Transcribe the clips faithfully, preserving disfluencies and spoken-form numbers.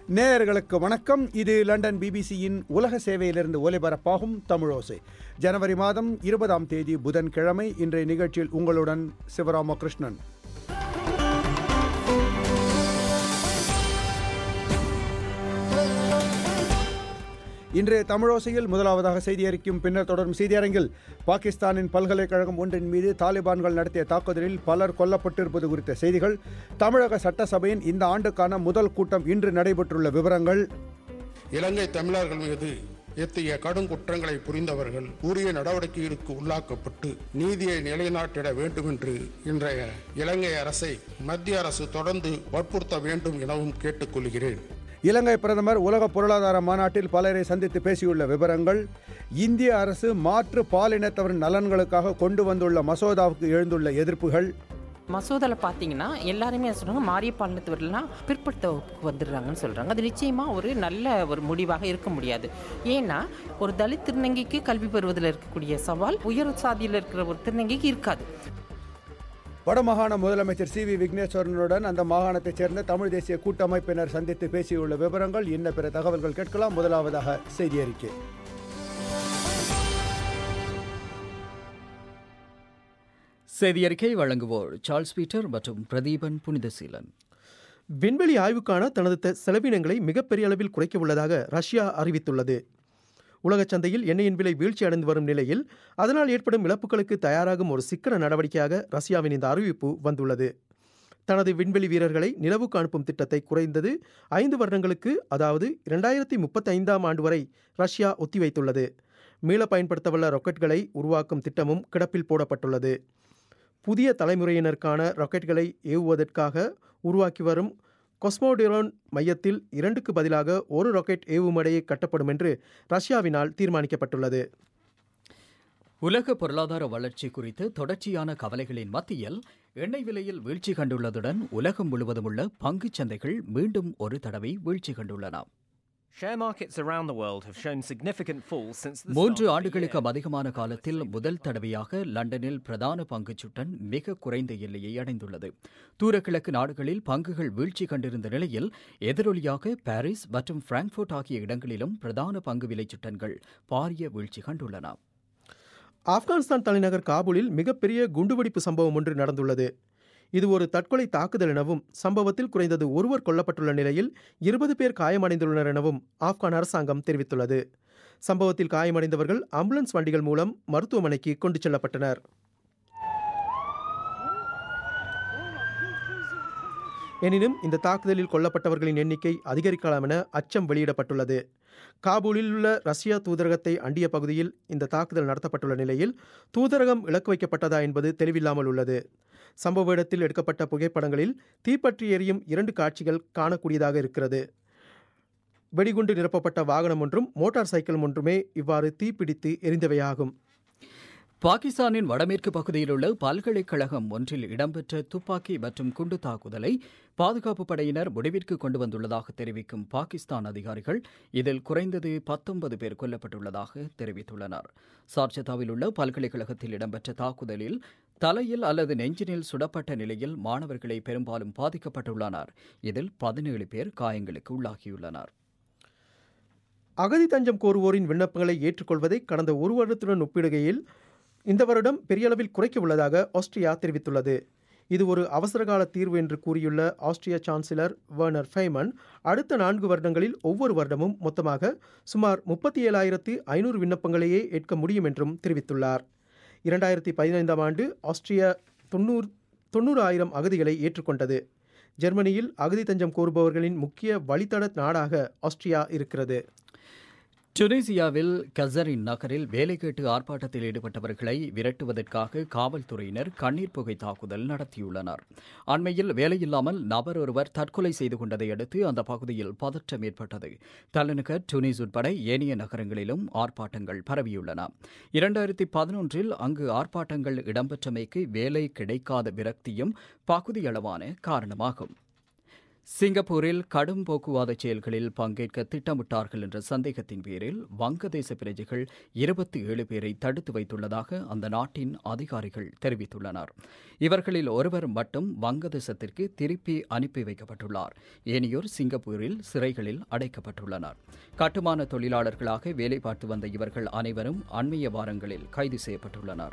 நேயர்களுக்கு வணக்கம். இது லண்டன் பிபிசியின் உலக சேவையிலிருந்து ஒலிபரப்பாகும் தமிழோசை. ஜனவரி மாதம் இருபதாம் தேதி புதன்கிழமை. இன்றைய நிகழ்ச்சியில் உங்களுடன் சிவராமகிருஷ்ணன். இன்றைய தமிழோசையில் முதலாவதாக செய்தி அறிக்கையும் பின்னர் தொடரும் செய்தியரங்கில் பாகிஸ்தானின் பல்கலைக்கழகம் ஒன்றின் மீது தாலிபான்கள் நடத்திய தாக்குதலில் பலர் கொல்லப்பட்டிருப்பது குறித்த செய்திகள், தமிழக சட்டசபையின் இந்த ஆண்டுக்கான முதல் கூட்டம் இன்று நடைபெற்றுள்ள விவரங்கள், இலங்கை தமிழர்கள் மீது எத்தகைய கடும் குற்றங்களை புரிந்தவர்கள் உரிய நடவடிக்கைகளுக்கு உள்ளாக்கப்பட்டு நீதியை நிலைநாட்டிட வேண்டும் என்று இன்றைய இலங்கை அரசை மத்திய அரசு தொடர்ந்து வற்புறுத்த வேண்டும் எனவும் கேட்டுக்கொள்கிறேன். இலங்கை பிரதமர் உலக பொருளாதார மாநாட்டில் பலரை சந்தித்து பேசியுள்ள விவரங்கள், இந்திய அரசு மாற்று பாலினத்தவரின் நலன்களுக்காக கொண்டு வந்துள்ள மசோதாவுக்கு எழுந்துள்ள எதிர்ப்புகள். மசோதாவில் பார்த்தீங்கன்னா எல்லாருமே சொல்கிறாங்க மாறிய பாலினத்தவர்கள்லாம் பிற்படுத்த வந்துடுறாங்கன்னு சொல்கிறாங்க. அது நிச்சயமாக ஒரு நல்ல ஒரு முடிவாக இருக்க முடியாது. ஏன்னா ஒரு தலித் திருநங்கைக்கு கல்வி பெறுவதில் இருக்கக்கூடிய சவால் உயர் சாதியில் இருக்கிற ஒரு திருநங்கைக்கு இருக்காது. வடமாகாண முதலமைச்சர் சி வி விக்னேஸ்வரனுடன் அந்த மாகாணத்தைச் சேர்ந்த தமிழ் தேசிய கூட்டமைப்பினர் சந்தித்து பேசியுள்ள விவரங்கள், இன்ன பிற தகவல்கள் கேட்கலாம். முதலாவதாக செய்தி அறிக்கை. செய்தி அறிக்கை வழங்குவோர் சார்ல்ஸ் பீட்டர் மற்றும் பிரதீபன் புனிதசீலன். விண்வெளி ஆய்வுக்கான தனது செலவினங்களை மிகப்பெரிய அளவில் குறைக்க உள்ளதாக ரஷ்யா அறிவித்துள்ளது. உலக சந்தையில் எண்ணெயின் விலை வீழ்ச்சி அடைந்து வரும் நிலையில் அதனால் ஏற்படும் இழப்புகளுக்கு தயாராகும் ஒரு சிக்கன நடவடிக்கையாக ரஷ்யாவின் இந்த அறிவிப்பு வந்துள்ளது. தனது விண்வெளி வீரர்களை நிலவுக்கு அனுப்பும் திட்டத்தை குறைந்தது ஐந்து வருடங்களுக்கு, அதாவது இரண்டாயிரத்தி முப்பத்தி ஐந்தாம் ஆண்டு வரை ரஷ்யா ஒத்திவைத்துள்ளது. மீள பயன்படுத்தவல்ல ராக்கெட்களை உருவாக்கும் திட்டமும் கிடப்பில் போடப்பட்டுள்ளது. புதிய தலைமுறையினருக்கான ராக்கெட்களை ஏவுவதற்காக உருவாக்கி வரும் கொஸ்மோடிரோன் மையத்தில் இரண்டுக்கு பதிலாக ஒரு ராக்கெட் ஏவுமடையை கட்டப்படும் என்று ரஷ்யாவினால் தீர்மானிக்கப்பட்டுள்ளது. உலக பொருளாதார வளர்ச்சி குறித்து தொடர்ச்சியான கவலைகளின் மத்தியில் எண்ணெய் விலையில் வீழ்ச்சி கண்டுள்ளதுடன் உலகம் முழுவதும் உள்ள பங்குச் சந்தைகள் மீண்டும் ஒரு தடவை வீழ்ச்சி கண்டுள்ளன. மூன்று ஆண்டுகளுக்கு அதிகமான காலத்தில் முதல் தடவையாக லண்டனில் பிரதான பங்குச்சுட்டன் மிக குறைந்த எல்லையை அடைந்துள்ளது. தூரக்கிழக்கு நாடுகளில் பங்குகள் வீழ்ச்சி கண்டிருந்த நிலையில் எதிரொலியாக பாரிஸ் மற்றும் பிராங்க்ஃபர்ட் ஆகிய இடங்களிலும் பிரதான பங்கு விலை சுட்டன்கள் பாரிய வீழ்ச்சி கண்டுள்ளன. ஆப்கானிஸ்தான் தலைநகர் காபூலில் மிகப்பெரிய குண்டுவெடிப்பு சம்பவம் ஒன்று நடந்துள்ளது. இது ஒரு தற்கொலை தாக்குதல் எனவும் சம்பவத்தில் குறைந்தது ஒருவர் கொல்லப்பட்டுள்ள நிலையில் இருபது பேர் காயமடைந்துள்ளனர் எனவும் ஆப்கான் அரசாங்கம் தெரிவித்துள்ளது. சம்பவத்தில் காயமடைந்தவர்கள் ஆம்புலன்ஸ் வண்டிகள் மூலம் மருத்துவமனைக்கு கொண்டு செல்லப்பட்டனர். எனினும் இந்த தாக்குதலில் கொல்லப்பட்டவர்களின் எண்ணிக்கை அதிகரிக்கலாம் என அச்சம் வெளியிடப்பட்டுள்ளது. காபூலில் உள்ள ரஷ்யா தூதரகத்தை அண்டிய பகுதியில் இந்த தாக்குதல் நடத்தப்பட்டுள்ள நிலையில் தூதரகம் இலக்கு வைக்கப்பட்டதா என்பது தெளிவில்லாமல் உள்ளது. சம்பவ இடத்தில் எடுக்கப்பட்ட புகைப்படங்களில் தீப்பற்றி எரியும் இரண்டு காட்சிகள் காணக்கூடியதாக இருக்கிறது. வெடிகுண்டு நிரப்பப்பட்ட வாகனம் ஒன்றும் மோட்டார் சைக்கிள் ஒன்றுமே இவ்வாறு தீப்பிடித்து எரிந்தவையாகும். பாகிஸ்தானின் வடமேற்கு பகுதியில் உள்ள பல்கலைக்கழகம் ஒன்றில் இடம்பெற்ற துப்பாக்கி மற்றும் குண்டு தாக்குதலை பாதுகாப்பு படையினர் முடிவிற்கு கொண்டு வந்துள்ளதாக தெரிவிக்கும் பாகிஸ்தான் அதிகாரிகள் இதில் குறைந்தது பத்தொன்பது பேர் கொல்லப்பட்டுள்ளதாக தெரிவித்துள்ளனர். சார்ஜத்தாவில் உள்ள பல்கலைக்கழகத்தில் இடம்பெற்ற தாக்குதலில் தலையில் அல்லது நெஞ்சினில் சுடப்பட்ட நிலையில் மாணவர்களை பெரும்பாலும் பாதிக்கப்பட்டுள்ளனர். இதில் பதினேழு பேர் காயங்களுக்கு உள்ளாகியுள்ளனர். அகதி தஞ்சம் கோருவோரின் விண்ணப்பங்களை ஏற்றுக்கொள்வதை கடந்த ஒரு வருடத்துடன் ஒப்பிடுகையில் இந்த வருடம் பெரிய அளவில் குறைக்க உள்ளதாக ஆஸ்திரியா தெரிவித்துள்ளது. இது ஒரு அவசரகால தீர்வு என்று கூறியுள்ள ஆஸ்திரிய சான்சலர் வெர்னர் ஃபெய்மன், அடுத்த நான்கு வருடங்களில் ஒவ்வொரு வருடமும் மொத்தமாக சுமார் முப்பத்தி ஏழாயிரத்து ஐநூறு விண்ணப்பங்களையே ஏற்க முடியும் என்றும் தெரிவித்துள்ளார். இரண்டாயிரத்தி பதினைந்தாம் ஆண்டு ஆஸ்திரியா தொண்ணூறு தொண்ணூறு ஆயிரம் அகதிகளை ஏற்றுக்கொண்டது. ஜெர்மனியில் அகதி தஞ்சம் கோருபவர்களின் முக்கிய வழித்தட நாடாக ஆஸ்திரியா இருக்கிறது. டுனிசியாவில் கசரின் நகரில் வேலை கேட்டு ஆர்ப்பாட்டத்தில் ஈடுபட்டவர்களை விரட்டுவதற்காக காவல்துறையினர் கண்ணீர் புகை தாக்குதல் நடத்தியுள்ளனர். அண்மையில் வேலையில்லாமல் நபர் ஒருவர் தற்கொலை செய்து கொண்டதை அடுத்து அந்த பகுதியில் பதற்றம் ஏற்பட்டது. தலைநகர் டுனிஸ் உட்பட ஏனைய நகரங்களிலும் ஆர்ப்பாட்டங்கள் பரவியுள்ளன. இரண்டாயிரத்தி பதினொன்றில் அங்கு ஆர்ப்பாட்டங்கள் இடம்பெற்றமைக்கு வேலை கிடைக்காத விரக்தியும் பகுதியளவான காரணமாகும். சிங்கப்பூரில் கடும் போக்குவாத செயல்களில் பங்கேற்க திட்டமிட்டார்கள் என்ற சந்தேகத்தின் பேரில் வங்கதேச பிரஜைகள் இருபத்தி ஏழு பேரை தடுத்து வைத்துள்ளதாக அந்த நாட்டின் அதிகாரிகள் தெரிவித்துள்ளனர். இவர்களில் ஒருவர் மட்டும் வங்கதேசத்திற்கு திருப்பி அனுப்பி வைக்கப்பட்டுள்ளார். ஏனையோர் சிங்கப்பூரில் சிறைகளில் அடைக்கப்பட்டுள்ளனர். கட்டுமான தொழிலாளர்களாக வேலை பார்த்து வந்த இவர்கள் அனைவரும் அண்மைய வாரங்களில் கைது செய்யப்பட்டுள்ளனர்.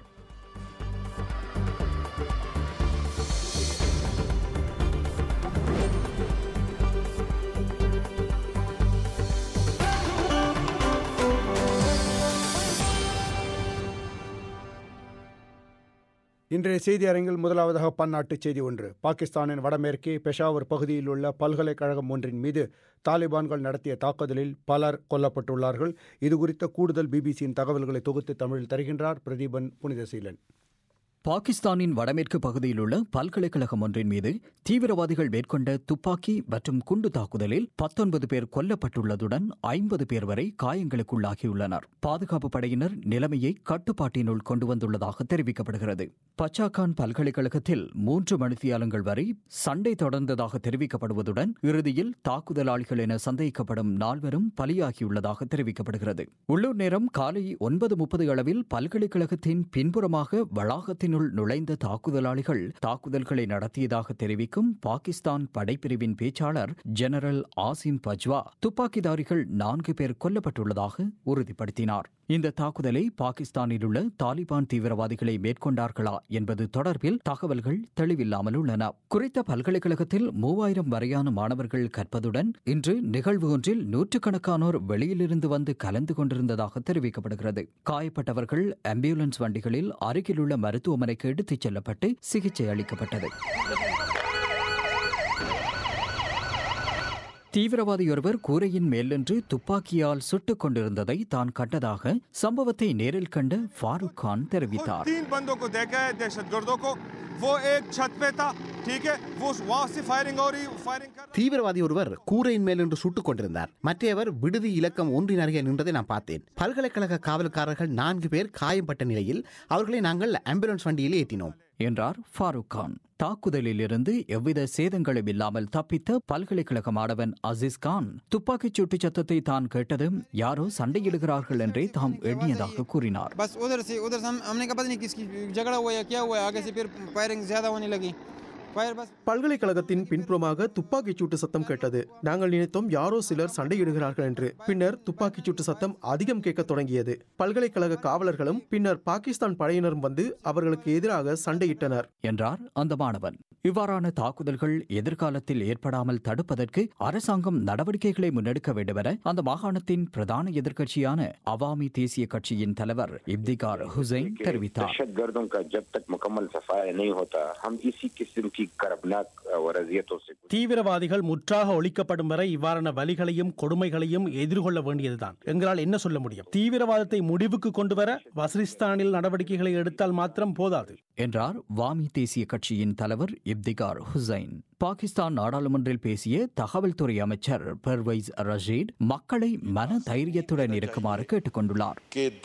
இன்றைய செய்தி அரங்கில் முதலாவதாக பன்னாட்டு செய்தி ஒன்று. பாகிஸ்தானின் வடமேற்கே பெஷாவர் பகுதியில் உள்ள பல்கலைக்கழகம் ஒன்றின் மீது தாலிபான்கள் நடத்திய தாக்குதலில் பலர் கொல்லப்பட்டுள்ளார்கள். இதுகுறித்த கூடுதல் பிபிசியின் தகவல்களை தொகுத்து தமிழில் தருகின்றார் பிரதீபன் புனிதசீலன். பாகிஸ்தானின் வடமேற்கு பகுதியில் உள்ள பல்கலைக்கழகம் ஒன்றின் மீது தீவிரவாதிகள் மேற்கொண்ட துப்பாக்கி மற்றும் குண்டு தாக்குதலில் பத்தொன்பது பேர் கொல்லப்பட்டுள்ளதுடன் ஐம்பது பேர் வரை காயங்களுக்குள்ளாகியுள்ளனர். பாதுகாப்பு படையினர் நிலைமையை கட்டுப்பாட்டினுள் கொண்டு வந்துள்ளதாக தெரிவிக்கப்படுகிறது. பச்சாகான் பல்கலைக்கழகத்தில் மூன்று மணித்தியாலங்கள் வரை சண்டை தொடர்ந்ததாக தெரிவிக்கப்படுவதுடன் இறுதியில் தாக்குதலாளிகள் என சந்தேகிக்கப்படும் நால்வரும் பலியாகியுள்ளதாக தெரிவிக்கப்படுகிறது. உள்ளூர் நேரம் காலை ஒன்பது முப்பது அளவில் பல்கலைக்கழகத்தின் பின்புறமாக வளாகத்தின் நுழைந்த தாக்குதலாளிகள் தாக்குதல்களை நடத்தியதாக தெரிவிக்கும் பாகிஸ்தான் படைப்பிரிவின் பேச்சாளர் ஜெனரல் ஆசிம் பஜ்வா துப்பாக்கிதாரிகள் நான்கு பேர் கொல்லப்பட்டுள்ளதாக உறுதிப்படுத்தினார். இந்த தாக்குதலை பாகிஸ்தானில் உள்ள தாலிபான் தீவிரவாதிகளை மேற்கொண்டார்களா என்பது தொடர்பில் தகவல்கள் தெளிவில்லாமல் உள்ளன. குறித்த பல்கலைக்கழகத்தில் மூவாயிரம் வரையான மாணவர்கள் கற்பதுடன் இன்று நிகழ்வு ஒன்றில் நூற்றுக்கணக்கானோர் வெளியிலிருந்து வந்து கலந்து கொண்டிருந்ததாக தெரிவிக்கப்படுகிறது. காயப்பட்டவர்கள் ஆம்புலன்ஸ் வண்டிகளில் அருகிலுள்ள மருத்துவமனைக்கு எடுத்துச் செல்லப்பட்டு சிகிச்சை அளிக்கப்பட்டது. தீவிரவாதியொருவர் கூரையின் மேல் நின்று துப்பாக்கியால் சுட்டுக் கொண்டிருந்ததை தான் கண்டதாக சம்பவத்தை நேரில் கண்ட ஃபாரூக் கான் தெரிவித்தார். தீவிரவாதி ஒருவர் கூரையின் மேல் நின்று சுட்டுக் கொண்டிருந்தார். மற்றவர் விடுதி இலக்கம் ஒன்றின் அருகே நின்றதை நான் பார்த்தேன். பல்கலைக்கழக காவல்காரர்கள் நான்கு பேர் காயம்பட்ட நிலையில் அவர்களை நாங்கள் ஆம்புலன்ஸ் வண்டியில் ஏற்றினோம் என்றார் ஃபாரூக் கான். தாக்குதலில் இருந்து எவ்வித சேதங்களும் இல்லாமல் தப்பித்த பல்கலைக்கழக மாணவன் அசீஸ் கான் துப்பாக்கிச் சூட்டு சத்தத்தை தான் கேட்டதும் யாரோ சண்டையிடுகிறார்கள் என்றே தாம் எண்ணியதாக கூறினார். பல்கலைக்கழகத்தின் பின்புறமாக துப்பாக்கிச் சூட்டு சத்தம் கேட்டது. நாங்கள் நினைத்தோம் யாரோ சிலர் சண்டையிடுகிறார்கள் என்று. பின்னர் துப்பாக்கிச் சூட்டு சத்தம் அதிகம் கேட்க தொடங்கியது. பல்கலைக்கழக காவலர்களும் பின்னர் பாகிஸ்தான் படையினரும் வந்து அவர்களுக்கு எதிராக சண்டையிட்டனர் என்றார் அந்த மாணவன். இவ்வாறான தாக்குதல்கள் எதிர்காலத்தில் ஏற்படாமல் தடுப்பதற்கு அரசாங்கம் நடவடிக்கைகளை முன்னெடுக்க வேண்டும் என அந்த மாகாணத்தின் பிரதான எதிர்க்கட்சியான அவாமி தேசிய கட்சியின் தலைவர் இப்திகார் ஹுசைன் தெரிவித்தார். தீவிரவாதிகள் முற்றாக ஒழிக்கப்படும் வரை இவ்வாறான வலிகளையும் கொடுமைகளையும் எதிர்கொள்ள வேண்டியதுதான். எங்களால் என்ன சொல்ல முடியும்? தீவிரவாதத்தை முடிவுக்கு கொண்டுவர வசிரிஸ்தானில் நடவடிக்கைகளை எடுத்தால் மாத்திரம் போதாது என்றார் வாமி தேசிய கட்சியின் தலைவர் இப்திகார் ஹுசைன். பாகிஸ்தான் நாடாளுமன்றில் பேசிய தகவல் துறை அமைச்சர் பர்வைஸ் ரஷீத் மக்களை மன தைரியத்துடன் இருக்குமாறு கேட்டுக் கொண்டுள்ளார்.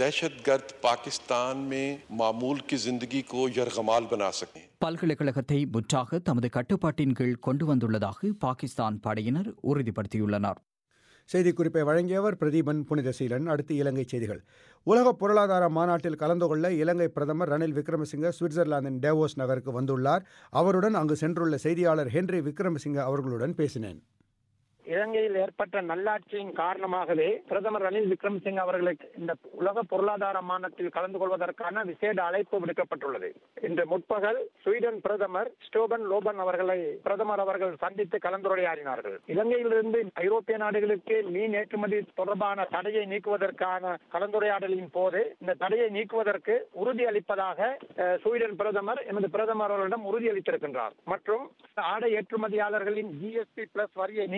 பல்கலைக்கழகத்தை முற்றாக தமது கட்டுப்பாட்டின் கீழ் கொண்டு வந்துள்ளதாக பாகிஸ்தான் படையினர் உறுதிப்படுத்தியுள்ளனர். செய்திக்குறிப்பை வழங்கியவர் பிரதீபன் புனிதசீலன். அடுத்து இலங்கை செய்திகள். உலக பொருளாதார மாநாட்டில் கலந்து கொள்ள இலங்கை பிரதமர் ரணில் விக்ரமசிங்க சுவிட்சர்லாந்தின் டேவோஸ் நகருக்கு வந்துள்ளார். அவருடன் அங்கு சென்றுள்ள செய்தியாளர் ஹென்றி விக்ரமசிங்க அவர்களுடன் பேசினேன். இலங்கையில் ஏற்பட்ட நல்லாட்சியின் காரணமாகவே பிரதமர் ரணில் விக்ரமசிங்க அவர்களுக்கு இந்த உலக பொருளாதார மாநாட்டில் கலந்து கொள்வதற்கான விசேட அழைப்பு விடுக்கப்பட்டுள்ளது. இன்று முற்பகல் ஸ்வீடன் பிரதமர் ஸ்டோபன் லோபன் அவர்களை பிரதமர் அவர்கள் சந்தித்து கலந்துரையாடினார்கள். இலங்கையிலிருந்து ஐரோப்பிய நாடுகளுக்கு மீன் ஏற்றுமதி தொடர்பான தடையை நீக்குவதற்கான கலந்துரையாடலின் போது இந்த தடையை நீக்குவதற்கு உறுதியளிப்பதாக ஸ்வீடன் பிரதமர் எமது பிரதமர் அவர்களிடம் உறுதியளித்திருக்கின்றார். மற்றும் ஆடை ஏற்றுமதியாளர்களின் ஜிஎஸ்டி பிளஸ் வரியை நீக்குவது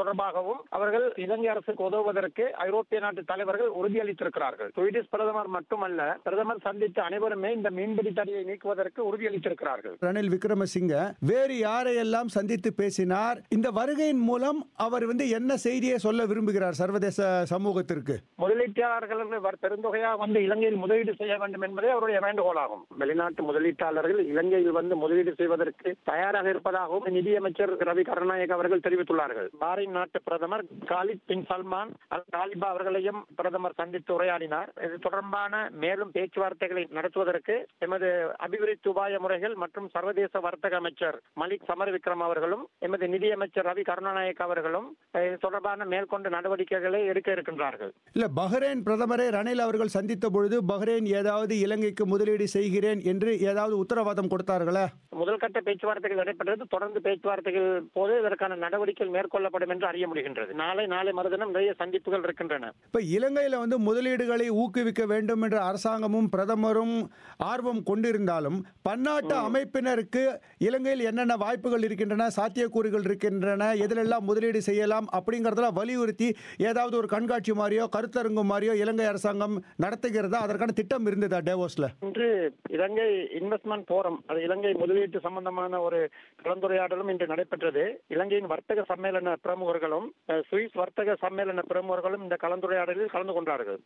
தொடர்பாகவும் அவர்கள் இலங்கை அரசுக்கு உதவுவதற்கு ஐரோப்பிய நாட்டு தலைவர்கள் உறுதியளித்திருக்கிறார்கள். ஸ்வீடிஷ் பிரதமர் மட்டுமல்ல, பிரதமர் சந்தித்த அனைவருமே இந்த மீன்பிடி தடையை நீக்குவதற்கு உறுதியளித்திருக்கிறார்கள். ரணில் விக்ரமசிங்க வேறு யாரையெல்லாம் சந்தித்து பேசினார்? இந்த வருகையின் மூலம் அவர் வந்து என்ன செய்தியை சொல்ல விரும்புகிறார் சர்வதேச சமூகத்திற்கு? முதலீட்டாளர்கள் பெருந்தொகையாக வந்து இலங்கையில் முதலீடு செய்ய வேண்டும் என்பதே அவருடைய வேண்டுகோளாகும். வெளிநாட்டு முதலீட்டாளர்கள் இலங்கையில் வந்து முதலீடு செய்வதற்கு தயாராக இருப்பதாகவும் நிதியமைச்சர் ரவி கருணாநாயக்க அவர்கள் தெரிவித்துள்ளார்கள். பாரின் நாட்டு பிரதமர் காலித் பின் சல்மான் அல் தாலிபா அவர்களையும் பிரதமர் சந்தித்து உரையாடினார். இது தொடர்பான மேலும் பேச்சுவார்த்தைகளை நடத்துவதற்கு எமது அபிவிருத்தி உபாய முறைகள் மற்றும் சர்வதேச வர்த்தக அமைச்சர் மலிக் சமரவிக்ரம் அவர்களும் எமது நிதியமைச்சர் ரவி கருணாநாயக்க அவர்களும் இது தொடர்பான மேற்கொண்டு நடவடிக்கைகளை எடுக்க இருக்கின்றார்கள். இல்ல, பஹ்ரைன் பிரதமரை ரணில் அவர்கள் சந்தித்த பொழுது பஹ்ரைன் ஏதாவது இலங்கைக்கு முதலீடு செய்கிறேன் என்று ஏதாவது உத்தரவாதம் கொடுத்தார்களா? முதல் கட்ட பேச்சுவார்த்தைகள் நடைபெற்றது. தொடர்ந்து பேச்சுவார்த்தைகள் போது இதற்கான நடவடிக்கைகள் மேற்கொள்ளப்படும் என்று அறிய முடிகின்றது. நாளை நாளை மறுதினம் நிறைய சந்திப்புகள் இருக்கின்றன. இப்ப இலங்கையில வந்து முதலீடுகளை ஊக்குவிக்க வேண்டும் என்ற அரசாங்கமும் பிரதமரும் ஆர்வம் கொண்டிருந்தாலும் பன்னாட்டு அமைப்பினருக்கு இலங்கையில் என்னென்ன வாய்ப்புகள் இருக்கின்றன, சாத்தியக்கூறுகள் இருக்கின்றன, எதிலெல்லாம் முதலீடு செய்யலாம் அப்படிங்கறதெல்லாம் வலியுறுத்தி ஏதாவது ஒரு கண்காட்சி மாதிரியோ கருத்தரங்கு மாதிரியோ இலங்கை அரசாங்கம் நடத்துகிறதா? அதற்கான திட்டம் இருந்ததா டேவோஸ்ல? இன்று இலங்கை இன்வெஸ்ட்மெண்ட் போரம், அது இலங்கை முதலீட்டு சம்பந்தமான ஒரு கலந்துரையாடலும் இன்று நடைபெற்றது. இலங்கையின் வர்த்தக சம்மேளன பிரமுகர்களும் சுவிஸ் வர்த்தக சம்மேளன பிரமுகர்களும் இந்த கலந்துரையாடலில் கலந்து கொண்டார்கள்.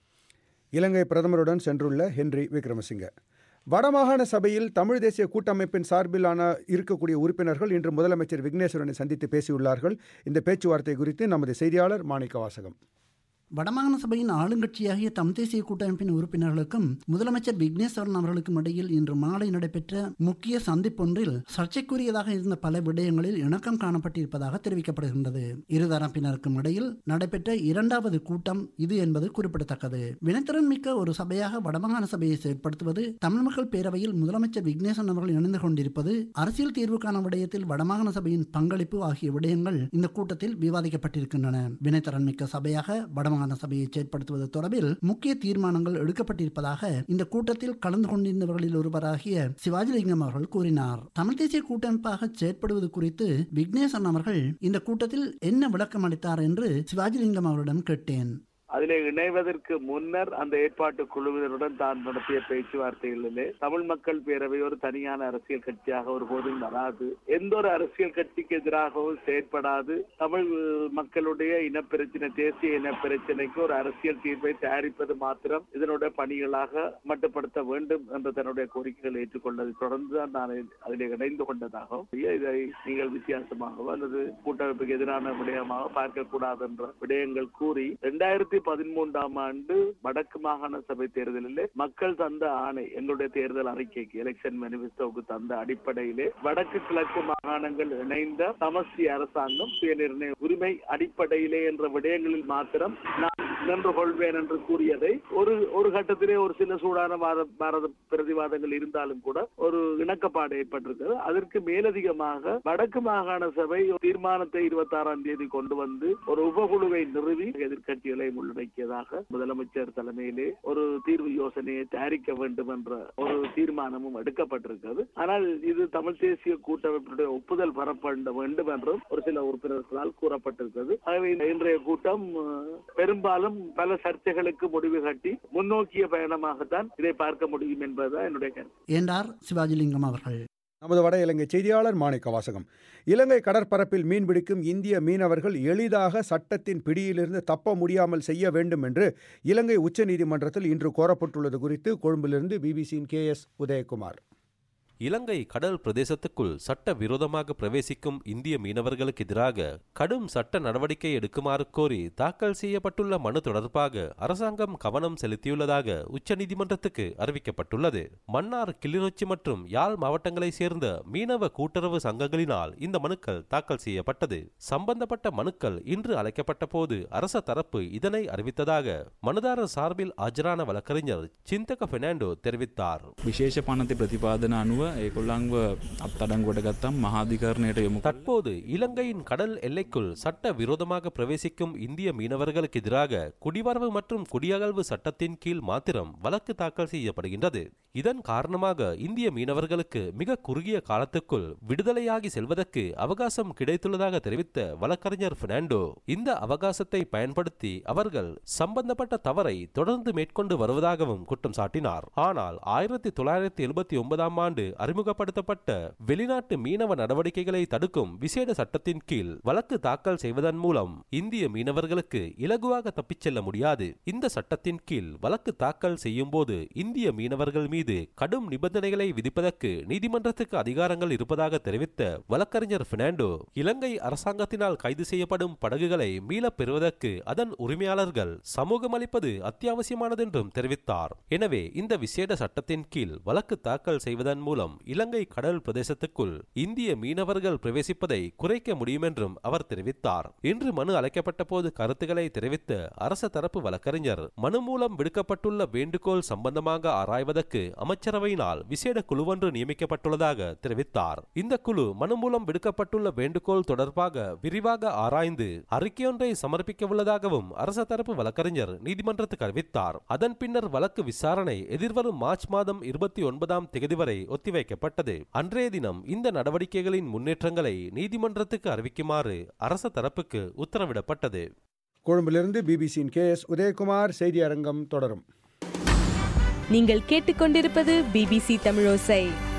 இலங்கை பிரதமருடன் சென்றுள்ள ஹென்றி விக்ரமசிங்க. வடமாகாண சபையில் தமிழ் தேசிய கூட்டமைப்பின் சார்பிலான இருக்கக்கூடிய உறுப்பினர்கள் இன்று முதலமைச்சர் விக்னேஸ்வரனை சந்தித்து பேசியுள்ளார்கள். இந்த பேச்சுவார்த்தை குறித்து நமது செய்தியாளர் மாணிக்க வாசகம். வடமாகாண சபையின் ஆளுங்கட்சியாகிய தமிழ் தேசிய கூட்டமைப்பின் உறுப்பினர்களுக்கும் முதலமைச்சர் விக்னேஸ்வரன் அவர்களுக்கும் இடையில் இன்று மாலை நடைபெற்ற முக்கிய சந்திப்பொன்றில் சர்ச்சைக்குரியதாக இருந்த பல விடயங்களில் இணக்கம் காணப்பட்டிருப்பதாக தெரிவிக்கப்படுகின்றது. இருதரப்பினருக்கும் இடையில் நடைபெற்ற இரண்டாவது கூட்டம் இது என்பது குறிப்பிடத்தக்கது. வினைத்திறன் மிக்க ஒரு சபையாக வடமாகாண சபையை செயற்படுத்துவது, தமிழ் மக்கள் பேரவையில் முதலமைச்சர் விக்னேஸ்வரன் அவர்கள் இணைந்து கொண்டிருப்பது, அரசியல் தீர்வுக்கான விடயத்தில் வடமாகாண சபையின் பங்களிப்பு ஆகிய விடயங்கள் இந்த கூட்டத்தில் விவாதிக்கப்பட்டிருக்கின்றன. வினைத்திறன் மிக்க சபையாக வடமாகாண சபையை செயற்படுத்துவது தொடர்பில் முக்கிய தீர்மானங்கள் எடுக்கப்பட்டிருப்பதாக இந்த கூட்டத்தில் கலந்து கொண்டிருந்தவர்களில் ஒருவராகிய சிவாஜிலிங்கம் அவர்கள் கூறினார். தமிழ் தேசிய கூட்டமைப்பாக செயற்படுவது குறித்து விக்னேஸ்வரன் அவர்கள் இந்த கூட்டத்தில் என்ன விளக்கம் அளித்தார் என்று சிவாஜிலிங்கம் அவரிடம் கேட்டேன். அதிலே இணைவதற்கு முன்னர் அந்த ஏற்பாட்டு குழுவினருடன் தான் நடத்திய பேச்சுவார்த்தைகளிலே தமிழ் மக்கள் பேரவை ஒரு தனியான அரசியல் கட்சியாக ஒருபோதும் வராது, எந்த ஒரு அரசியல் கட்சிக்கு எதிராகவும் செயற்படாது, தமிழ் மக்களுடைய இனப்பிரச்சனை, தேசிய இனப்பிரச்சனைக்கு ஒரு அரசியல் தீர்வை தயாரிப்பது மாத்திரம் இதனுடைய பணிகளாக மட்டுப்படுத்த வேண்டும் என்ற தன்னுடைய கோரிக்கைகளை ஏற்றுக்கொண்டதை தொடர்ந்து நான் அதிலே இணைந்து கொண்டதாகவும், இதை நீங்கள் வித்தியாசமாகவோ அல்லது கூட்டமைப்புக்கு எதிரான விடயமாக பார்க்கக்கூடாது என்ற விடயங்கள் கூறி இரண்டாயிரத்தி பதிமூன்றாம் ஆண்டு வடக்கு மாகாண சபை தேர்தலிலே மக்கள் தந்த ஆணை, எங்களுடைய தேர்தல் அறிக்கைக்கு எலெக்ஷன் மேனிஃபெஸ்டோவுக்கு தந்த அடிப்படையிலே வடக்கு கிழக்கு மாகாணங்கள் இணைந்த சமஷ்டி அரசாங்கம் சுயநிர்ணய உரிமை அடிப்படையிலே என்ற விடயங்களில் மாத்திரம் நான் நின்று கொள்வேன் என்று கூறியதை ஒரு ஒரு கட்டத்திலே ஒரு சில சூடான பாரத பிரதிவாதங்கள் இருந்தாலும் கூட ஒரு இணக்கப்பாடு ஏற்பட்டிருக்கிறது. அதற்கு மேலதிகமாக வடக்கு மாகாண சபை தீர்மானத்தை இருபத்தி ஆறாம் தேதி கொண்டு வந்து ஒரு உபகுழுவை நிறுவி எதிர்கட்சிகளை உள்ளடக்கியதாக முதலமைச்சர் தலைமையிலே ஒரு தீர்வு யோசனையை தயாரிக்க வேண்டும் என்ற ஒரு தீர்மானமும் எடுக்கப்பட்டிருக்கிறது. ஆனால் இது தமிழ் தேசிய கூட்டமைப்புடைய ஒப்புதல் பெறப்பட வேண்டும் என்றும் ஒரு சில உறுப்பினர்களால் கூறப்பட்டிருக்கிறது. ஆகவே இன்றைய கூட்டம் பெரும்பாலும் பல சர்ச்சைகளுக்கு முடிவு கட்டி முன்னோக்கிய பயணமாகத்தான் இதை பார்க்க முடியும் என்பதுதான் என்னுடைய கருத்து என்றார் சிவாஜிலிங்கம் அவர்கள். நமது வட இலங்கை செய்தியாளர் மாணிக்க வாசகம். இலங்கை கடற்பரப்பில் மீன்பிடிக்கும் இந்திய மீனவர்கள் எளிதாக சட்டத்தின் பிடியிலிருந்து தப்ப முடியாமல் செய்ய வேண்டும் என்று இலங்கை உச்சநீதிமன்றத்தில் இன்று கோரப்பட்டுள்ளது குறித்து கொழும்பிலிருந்து பிபிசியின் கே எஸ் உதயகுமார். இலங்கை கடல் பிரதேசத்துக்குள் சட்ட விரோதமாக பிரவேசிக்கும் இந்திய மீனவர்களுக்கு எதிராக கடும் சட்ட நடவடிக்கை எடுக்குமாறு கோரி தாக்கல் செய்யப்பட்டுள்ள மனு தொடர்பாக அரசாங்கம் கவனம் செலுத்தியுள்ளதாக உச்சநீதிமன்றத்துக்கு அறிவிக்கப்பட்டுள்ளது. மன்னார், கிளிநொச்சி மற்றும் யாழ் மாவட்டங்களை சேர்ந்த மீனவ கூட்டுறவு சங்கங்களினால் இந்த மனுக்கள் தாக்கல் செய்யப்பட்டது. சம்பந்தப்பட்ட மனுக்கள் இன்று அழைக்கப்பட்ட போது அரச தரப்பு இதனை அறிவித்ததாக மனுதாரர் சார்பில் ஆஜரான வழக்கறிஞர் சிந்தக பெர்னாண்டோ தெரிவித்தார். விசேஷ பணத்தை பிரதிபாதன அனுவ ඒගොල්ලන්ව අත්අඩංගුවට ගත්තම් මහාධිකරණයට යොමු. தற்போது இலங்கையின் கடல் எல்லைக்குள் சட்ட விரோதமாக பிரவேசிக்கும் இந்திய மீனவர்களுக்கு எதிராக குடிவரவு மற்றும் குடியகழ்வு சட்டத்தின் கீழ் மாத்திரம் வழக்கு தாக்கல் செய்யப்படுகின்றது. இதன் காரணமாக இந்திய மீனவர்களுக்கு மிக குறுகிய காலத்துக்குள் விடுதலையாகி செல்வதற்கு அவகாசம் கிடைத்துள்ளதாக தெரிவித்த வழக்கறிஞர் பெர்னாண்டோ, இந்த அவகாசத்தை பயன்படுத்தி அவர்கள் சம்பந்தப்பட்ட தவறை தொடர்ந்து மேற்கொண்டு வருவதாகவும் குற்றம் சாட்டினார். ஆனால் ஆயிரத்தி தொள்ளாயிரத்தி எழுபத்தி ஒன்பதாம் ஆண்டு அறிமுகப்படுத்தப்பட்ட வெளிநாட்டு மீனவ நடவடிக்கைகளை தடுக்கும் விசேட சட்டத்தின் கீழ் வழக்கு தாக்கல் செய்வதன் மூலம் இந்திய மீனவர்களுக்கு இலகுவாக தப்பிச் செல்ல முடியாது. இந்த சட்டத்தின் கீழ் வழக்கு தாக்கல் செய்யும் போது இந்திய மீனவர்கள் மீது கடும் நிபந்தனைகளை விதிப்பதற்கு நீதிமன்றத்துக்கு அதிகாரங்கள் இருப்பதாக தெரிவித்த வழக்கறிஞர் பெர்னாண்டோ, இலங்கை அரசாங்கத்தினால் கைது செய்யப்படும் படகுகளை மீளப் பெறுவதற்கு அதன் உரிமையாளர்கள் சமூகம் அளிப்பது அத்தியாவசியமானது என்றும் தெரிவித்தார். எனவே இந்த விசேட சட்டத்தின் கீழ் வழக்கு தாக்கல் செய்வதன் மூலம் இலங்கை கடல் பிரதேசத்துக்குள் இந்திய மீனவர்கள் பிரவேசிப்பதை குறைக்க முடியும் என்றும் அவர் தெரிவித்தார். இன்று மனு அழைக்கப்பட்ட போது கருத்துக்களை தெரிவித்த அரச தரப்பு வழக்கறிஞர், மனு மூலம் விடுக்கப்பட்டுள்ள வேண்டுகோள் சம்பந்தமாக ஆராய்வதற்கு அமைச்சரவையினால் விசேட குழுவொன்று நியமிக்கப்பட்டுள்ளதாக தெரிவித்தார். இந்த குழு மனு மூலம் விடுக்கப்பட்டுள்ள வேண்டுகோள் தொடர்பாக விரிவாக ஆராய்ந்து அறிக்கையொன்றை சமர்ப்பிக்க உள்ளதாகவும் அரச தரப்பு வழக்கறிஞர் நீதிமன்றத்துக்கு அறிவித்தார். அதன் பின்னர் வழக்கு விசாரணை எதிர்வரும் மார்ச் மாதம் இருபத்தி ஒன்பதாம் தேதி வரை ஒத்திவைக்கப்பட்டது. அன்றைய தினம் இந்த நடவடிக்கைகளின் முன்னேற்றங்களை நீதிமன்றத்துக்கு அறிவிக்குமாறு அரச தரப்புக்கு உத்தரவிடப்பட்டது. கொழும்பிலிருந்து பிபிசியின் கே எஸ் உதயகுமார் செய்தி அரங்கம் தொடரும். நீங்கள் கேட்டுக்கொண்டிருப்பது பிபிசி தமிழோசை.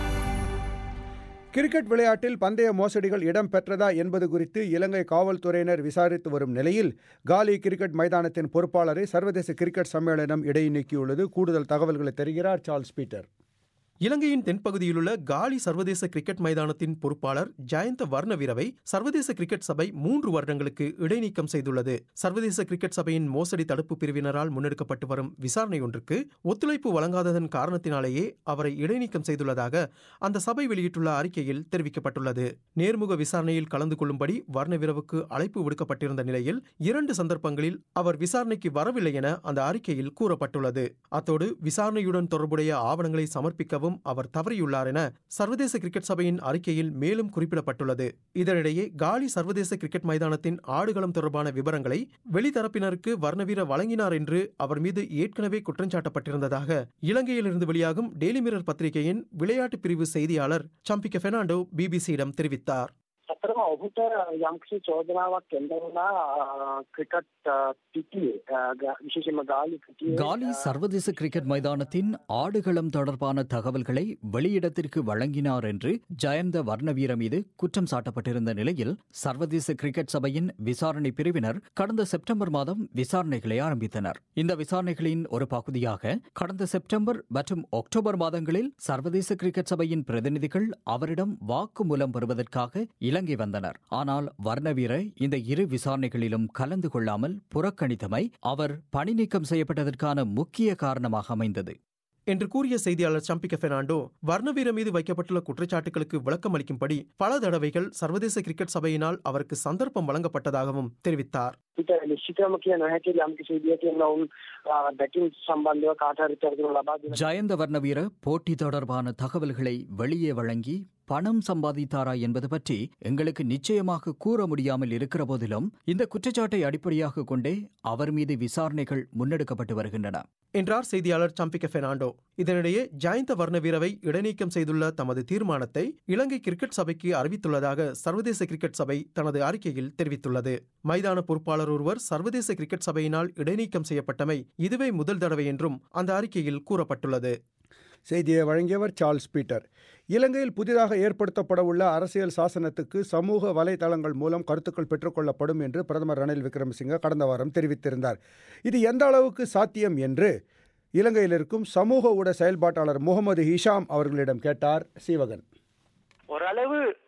கிரிக்கெட் விளையாட்டில் பந்தய மோசடிகள் இடம்பெற்றதா என்பது குறித்து இலங்கை காவல்துறையினர் விசாரித்து வரும் நிலையில் காலி கிரிக்கெட் மைதானத்தின் பொறுப்பாளரை சர்வதேச கிரிக்கெட் சம்மேளனம் இடைநீக்கியுள்ளது. கூடுதல் தகவல்களை தருகிறார் சார்ல்ஸ் பீட்டர். இலங்கையின் தென்பகுதியிலுள்ள காலி சர்வதேச கிரிக்கெட் மைதானத்தின் பொறுப்பாளர் ஜயந்த வர்ணவீரவை சர்வதேச கிரிக்கெட் சபை மூன்று வருடங்களுக்கு இடைநீக்கம் செய்துள்ளது. சர்வதேச கிரிக்கெட் சபையின் மோசடி தடுப்பு பிரிவினரால் முன்னெடுக்கப்பட்டு வரும் விசாரணை ஒன்றுக்கு ஒத்துழைப்பு வழங்காததன் காரணத்தினாலேயே அவரை இடைநீக்கம் செய்துள்ளதாக அந்த சபை வெளியிட்டுள்ள அறிக்கையில் தெரிவிக்கப்பட்டுள்ளது. நேர்முக விசாரணையில் கலந்து கொள்ளும்படி வர்ணவீரவுக்கு அழைப்பு விடுக்கப்பட்டிருந்த நிலையில் இரண்டு சந்தர்ப்பங்களில் அவர் விசாரணைக்கு வரவில்லை என அந்த அறிக்கையில் கூறப்பட்டுள்ளது. அத்தோடு விசாரணையுடன் தொடர்புடைய ஆவணங்களை சமர்ப்பிக்கவும் அவர் தவறியுள்ளார் என சர்வதேச கிரிக்கெட் சபையின் அறிக்கையில் மேலும் குறிப்பிடப்பட்டுள்ளது. இதனிடையே காலி சர்வதேச கிரிக்கெட் மைதானத்தின் ஆடுகளம் தொடர்பான விவரங்களை வெளித்தரப்பினருக்கு வர்ணவீர வழங்கினார் என்று அவர் மீது ஏற்கனவே குற்றஞ்சாட்டப்பட்டிருந்ததாக இலங்கையிலிருந்து வெளியாகும் டெய்லி மிரர் பத்திரிகையின் விளையாட்டு பிரிவு செய்தியாளர் சம்பிக்க பெர்னாண்டோ பிபிசியிடம் தெரிவித்தார். අතරම ඔහුට යම්කිසි චෝදනාවක් එන්න වුණා ක්‍රිකට් පිටියේ විශේෂයෙන්ම ගාලි පිටියේ காலி சர்வதேச கிரிக்கெட் மைதானத்தின் ஆடுகளம் தொடர்பான தகவல்களை வெளியிடத்திற்கு வழங்கினார் என்று ஜயந்த வர்ணவீர மீது குற்றம் சாட்டப்பட்டிருந்த நிலையில் சர்வதேச கிரிக்கெட் சபையின் விசாரணை பிரிவினர் கடந்த செப்டம்பர் மாதம் விசாரணைகளை ஆரம்பித்தனர். இந்த விசாரணைகளின் ஒரு பகுதியாக கடந்த செப்டம்பர் மற்றும் அக்டோபர் மாதங்களில் சர்வதேச கிரிக்கெட் சபையின் பிரதிநிதிகள் அவரிடம் வாக்குமூலம் பெறுவதற்காக இலங்கை வந்தனர். ஆனால் வர்ணவீர இந்த இரு விசாரணைகளிலும் கலந்து கொள்ளாமல் புறக்கணித்தமை அவர் பணி நீக்கம் செய்யப்பட்டதற்கான முக்கிய காரணமாக அமைந்தது என்று கூறிய செய்தியாளர் சம்பிக்க பெர்னாண்டோ, வர்ணவீர மீது வைக்கப்பட்டுள்ள குற்றச்சாட்டுகளுக்கு விளக்கம் அளிக்கும்படி பல தடவைகள் சர்வதேச கிரிக்கெட் சபையினால் அவருக்கு சந்தர்ப்பம் வழங்கப்பட்டதாகவும் தெரிவித்தார். ஜயந்த வர்ணவீர போட்டி தொடர்பான தகவல்களை வெளியே வழங்கி பணம் சம்பாதித்தாரா என்பது பற்றி எங்களுக்கு நிச்சயமாக கூற முடியாமல் இருக்கிற போதிலும் இந்த குற்றச்சாட்டை அடிப்படையாக கொண்டே அவர் மீது விசாரணைகள் முன்னெடுக்கப்பட்டு வருகின்றன என்றார் செய்தியாளர் சம்பிக்க பெர்னாண்டோ. இதனிடையே ஜயந்த வர்ணவீரவை இடைநீக்கம் செய்துள்ள தமது தீர்மானத்தை இலங்கை கிரிக்கெட் சபைக்கு அறிவித்துள்ளதாக சர்வதேச கிரிக்கெட் சபை தனது அறிக்கையில் தெரிவித்துள்ளது. மைதான பொறுப்பாளர் ஒருவர் சர்வதேச கிரிக்கெட் சபையினால் இடைநீக்கம் செய்யப்பட்டமை இதுவே முதல் தடவை என்றும் அந்த அறிக்கையில் கூறப்பட்டுள்ளது. செய்தியை வழங்கியவர் சார்ல்ஸ் பீட்டர். இலங்கையில் புதிதாக ஏற்படுத்தப்பட உள்ள அரசியல் சாசனத்துக்கு சமூக வலைதளங்கள் மூலம் கருத்துக்கள் பெற்றுக்கொள்ளப்படும் என்று பிரதமர் ரணில் விக்ரமசிங்க கடந்த வாரம் தெரிவித்திருந்தார். இது எந்த அளவுக்கு சாத்தியம் என்று இலங்கையில் இருக்கும் சமூக ஊடக செயல்பாட்டாளர் முகமது ஹிஷாம் அவர்களிடம் கேட்டார் சீவகன். ஓரளவு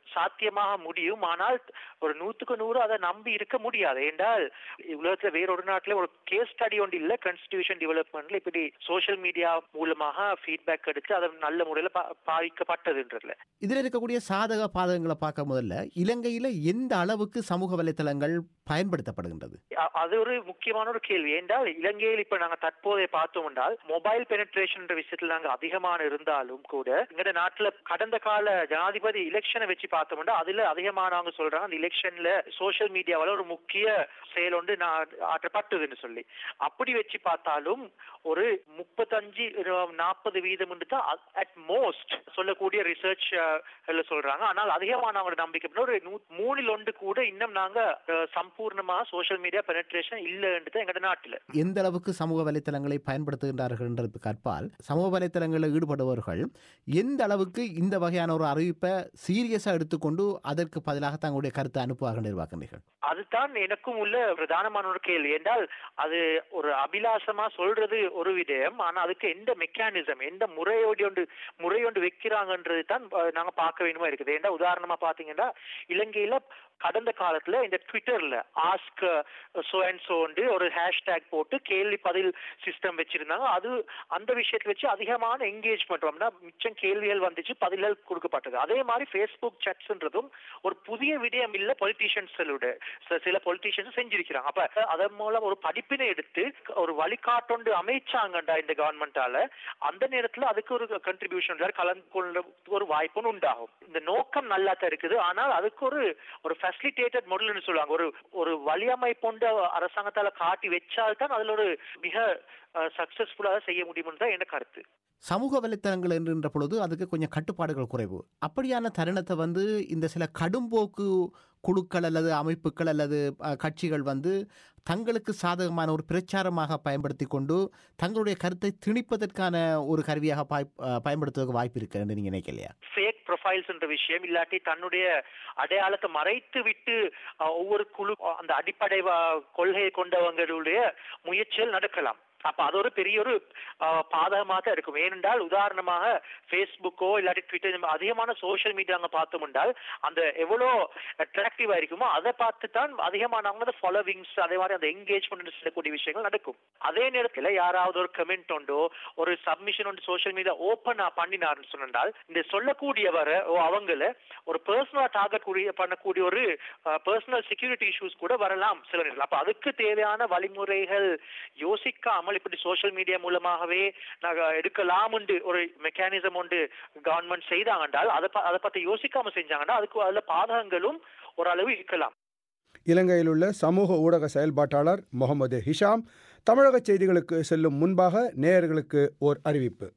சாத்தியமாக முடியும். ஆனால் ஒரு நூற்றுக்கு நூறு அதை நம்பி இருக்க முடியாது. என்றால் உலகத்துல வேறொரு நாட்டில் ஒரு கேஸ் ஸ்டடி ஒன்று இல்லை கான்ஸ்டிடியூஷன் டெவலப்மெண்ட்ல இப்படி சோசியல் மீடியா மூலமாக ஃபீட்பேக் எடுத்து அதை நல்ல முறையில் பாதிக்கப்பட்டதுன்றதுல. இதில் இருக்கக்கூடிய சாதக பாதகங்களை பார்க்க முதல்ல இலங்கையில எந்த அளவுக்கு சமூக வலைத்தளங்கள் பயன்படுத்தப்படுகின்றது? அது ஒரு முக்கியமான ஒரு கேள்வி. என்றால் இலங்கையில் இப்ப நாங்க தற்போதைய பார்த்தோம் என்றால் மொபைல் பெனிட்ரேஷன் விஷயத்துல நாங்க அதிகமான இருந்தாலும் கூட எங்க நாட்டுல கடந்த கால ஜனாதிபதி எலெக்ஷனை வச்சு பார்த்தோம்னா அதுல அதிகமானவங்க சொல்றாங்க அந்த எலெக்ஷன்ல சோசியல் மீடியாவால ஒரு முக்கிய செயல் ஒன்று ஆற்றப்பட்டதுன்னு சொல்லி. அப்படி வச்சு பார்த்தாலும் ஒரு முப்பத்தஞ்சு நாற்பது வீதம் தான் அட் மோஸ்ட் சொல்லக்கூடிய ரிசர்ச் சொல்றாங்க. ஆனால் அதிகமானவங்க நம்பிக்கை ஒரு மூணில் ஒன்று கூட இன்னும் நாங்க சம்பூர்ணமா சோசியல் மீடியா பெனிட்ரேஷன் இல்லைன்றது எங்க நாட்டுல. எந்த அளவுக்கு சமூக வலைத்தளங்களை பயன்படுத்துகின்றார்கள் என்றதுக்கு அப்பால் சமூக வலைத்தளங்களில் ஈடுபடுபவர்கள் எந்த அளவுக்கு இந்த வகையான ஒரு அறிவிப்பை சீரியஸா எடுத்துக்கொண்டு அதற்கு பதிலாக தங்களுடைய கருத்தை அனுப்புவார்கள் எதிர்பார்க்கின்றீர்கள்? அதுதான் எனக்கும் உள்ள பிரதானமான ஒரு கேள்வி. என்றால் அது ஒரு அபிலாஷமா சொல்றது ஒரு விடயம், ஆனா அதுக்கு எந்த மெக்கானிசம் எந்த முறையோடு ஒன்று முறையொன்று வைக்கிறாங்கன்றது தான் நாங்க பார்க்க வேண்டுமா இருக்குது. ஏன்னா உதாரணமா பாத்தீங்கன்னா இலங்கையில கடந்த காலத்துல இந்த ட்விட்டர்ல ஆஸ்க் சோ அண்ட் சோ ஒரு ஹேஷ்டேக் போட்டு கேள்வி பதில் சிஸ்டம் வச்சிருந்தாங்க. அது அந்த விஷயத்தை வச்சு அதிகமான என்கேஜ்மெண்ட் மிச்சம் கேள்விகள் வந்துச்சு, பதில்கள் கொடுக்கப்பட்டது. அதே மாதிரி ஃபேஸ்புக் சாட்ஸ்ன்றதும் ஒரு புதிய விடயம் இல்ல, பொலிட்டீஷியன்ஸோட சில பொலிட்டீஷியன்ஸ் செஞ்சிருக்கிறாங்க. அப்ப அதன் மூலம் ஒரு படிப்பினை எடுத்து ஒரு வழிகாட்டொண்டு அமைச்சாங்கண்டா இந்த கவர்மெண்டால அந்த நேரத்துல அதுக்கு ஒரு கண்ட்ரிபியூஷன் கலந்து கொள்ள ஒரு வாய்ப்பு உண்டாகும். இந்த நோக்கம் நல்லா தான் இருக்குது, ஆனால் அதுக்கு ஒரு ஒரு ஃபெசிலிட்டேட்டட் மாடல்னு சொல்லுவாங்க. ஒரு ஒரு வலியமை போன்ற அரசாங்கத்தால காட்டி வச்சால்தான் அதுல ஒரு மிக சக்சஸ்ஃபுல்லாக செய்ய முடியும்னு தான் என்ன கருத்து. சமூக வலைத்தளங்கள் என்கின்ற பொழுது அதுக்கு கொஞ்சம் கட்டுப்பாடுகள் குறைவு. அப்படியான தருணத்தை வந்து இந்த சில கடும்போக்கு குழுக்கள் அல்லது அமைப்புகள் அல்லது கட்சிகள் வந்து தங்களுக்கு சாதகமான ஒரு பிரச்சாரமாக பயன்படுத்தி கொண்டு தங்களுடைய கருத்தை திணிப்பதற்கான ஒரு கருவியாக பயன்படுத்துவதற்கு வாய்ப்பு இருக்கு என்று நீங்க நினைக்கலையா? ஃபேக் ப்ரொஃபைல்ஸ் என்ற விஷயம் இல்லாட்டி தன்னுடைய அடையாளத்தை மறைத்து விட்டு ஒவ்வொரு குழு அந்த அடிப்படை கொள்கையை கொண்டவங்களுடைய முயற்சிகள் நடக்கலாம். அப்ப அது ஒரு பெரிய ஒரு பாதகமாக தான் இருக்கும். ஏனென்றால் உதாரணமாக ஃபேஸ்புக்கோ இல்லாட்டி ட்விட்டர் அதிகமான சோசியல் மீடியா பார்த்தோம் என்றால் அந்த எவ்வளோ அட்ராக்டிவா இருக்குமோ அதை பார்த்து தான் அதிகமானவங்க ஃபாலோவிங்ஸ் அதே மாதிரி அந்த என்கேஜ்மெண்ட் சொல்லக்கூடிய விஷயங்கள் நடக்கும். அதே நேரத்தில் யாராவது ஒரு கமெண்ட் ஒன்றோ ஒரு சப்மிஷன் ஒன்று சோசியல் மீடியா ஓப்பன் பண்ணினார்னு சொன்னால் இந்த சொல்லக்கூடியவரை அவங்கள ஒரு பர்சனலா டார்கெட் பண்ணக்கூடிய ஒரு பர்சனல் செக்யூரிட்டி இஷ்யூஸ் கூட வரலாம் சில நேரத்தில். அப்ப அதுக்கு தேவையான வழிமுறைகள் யோசிக்காம இப்படி சோசியல் மீடியா மூலமாகவே எடுக்கலாம் ஒரு மெக்கானிசம் ஒன்று கவர்மெண்ட் செய்தாங்கன்றால் அதை அதை பத்தி யோசிக்காம செஞ்சாங்கன்னா அதுக்கு அதுல பாதகங்களும் ஓரளவு இருக்கலாம். இலங்கையில் உள்ள சமூக ஊடக செயல்பாட்டாளர் முகமது ஹிஷாம் தமிழக செய்திகளுக்கு செல்லும் முன்பாக நேயர்களுக்கு ஓர் அறிவிப்பு.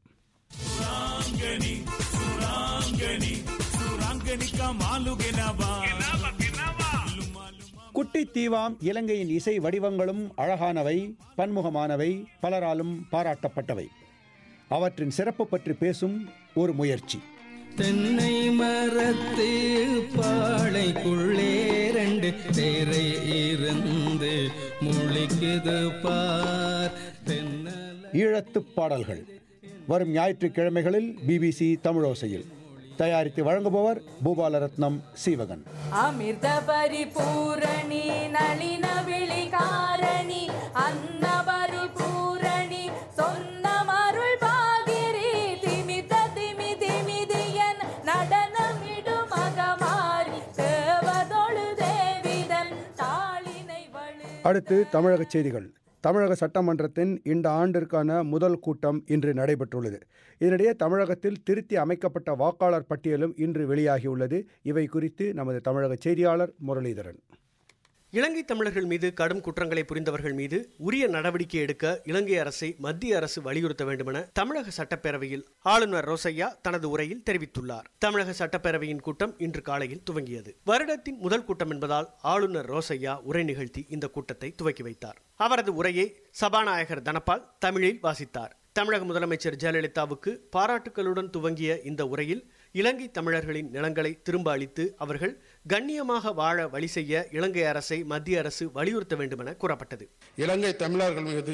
குட்டி தீவாம் இலங்கையின் இசை வடிவங்களும் அழகானவை, பன்முகமானவை, பலராலும் பாராட்டப்பட்டவை. அவற்றின் சிறப்பு பற்றி பேசும் ஒரு முயற்சி. தென்னை மரத்து பாளைக்குள்ளே ரெண்டு தேரை இருந்து முழிக்குது பார். ஈழத்து பாடல்கள் வரும் ஞாயிற்றுக்கிழமைகளில் பிபிசி தமிழோசையில். தயாரித்து வழங்குபவர் பூபாலரத்னம் சீவகன். அமிர்த பரிபூரணி நளின விழிகாரணி அன்ன பரிபூரணி சொன்ன மருள் பாகிரி திமித திமி திமிதியன் நடனமிடு மகமாரி தேவதொழு தேவிதன் தாளினை வலு. அடுத்து தமிழக செய்திகள். தமிழக சட்டமன்றத்தின் இந்த ஆண்டிற்கான முதல் கூட்டம் இன்று நடைபெற்றுள்ளது. இதனிடையே தமிழகத்தில் திருத்தி அமைக்கப்பட்ட வாக்காளர் பட்டியலும் இன்று வெளியாகியுள்ளது. இவை குறித்து நமது தமிழக செய்தியாளர் முரளிதரன். இலங்கை தமிழர்கள் மீது கடும் குற்றங்களை புரிந்தவர்கள் மீது உரிய நடவடிக்கை எடுக்க இலங்கை அரசை மத்திய அரசு வலியுறுத்த வேண்டுமென தமிழக சட்டப்பேரவையில் ஆளுநர் ரோசையா தனது உரையில் தெரிவித்துள்ளார். தமிழக சட்டப்பேரவையின் கூட்டம் இன்று காலையில் துவங்கியது. வருடத்தின் முதல் கூட்டம் என்பதால் ஆளுநர் ரோசையா உரை நிகழ்த்தி இந்த கூட்டத்தை துவக்கி வைத்தார். அவரது உரையை சபாநாயகர் தனபால் தமிழில் வாசித்தார். தமிழக முதலமைச்சர் ஜெயலலிதாவுக்கு பாராட்டுகளுடன் துவங்கிய இந்த உரையில் இலங்கை தமிழர்களின் நிலங்களை திரும்ப அளித்து அவர்கள் கண்ணியமாக வாழ வழி செய்ய இலங்கை அரசை மத்திய அரசு வலியுறுத்த வேண்டும் என கூறப்பட்டது. இலங்கை தமிழர்கள் மீது